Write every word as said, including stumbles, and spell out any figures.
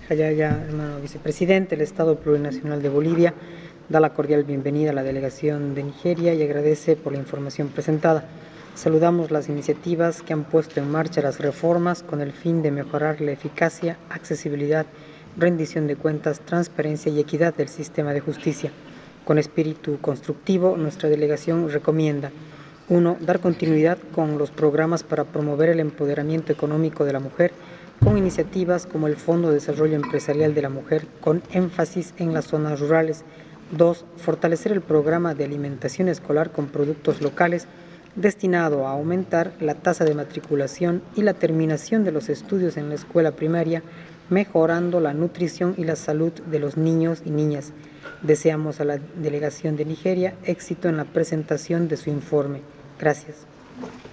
Jayaya, hermano vicepresidente, el Estado Plurinacional de Bolivia da la cordial bienvenida a la delegación de Nigeria y agradece por la información presentada. Saludamos las iniciativas que han puesto en marcha las reformas con el fin de mejorar la eficacia, accesibilidad, rendición de cuentas, transparencia y equidad del sistema de justicia. Con espíritu constructivo, nuestra delegación recomienda: uno. Dar continuidad con los programas para promover el empoderamiento económico de la mujer, con iniciativas como el Fondo de Desarrollo Empresarial de la Mujer, con énfasis en las zonas rurales. dos. Fortalecer el programa de alimentación escolar con productos locales, destinado a aumentar la tasa de matriculación y la terminación de los estudios en la escuela primaria, mejorando la nutrición y la salud de los niños y niñas. Deseamos a la delegación de Nigeria éxito en la presentación de su informe. Gracias.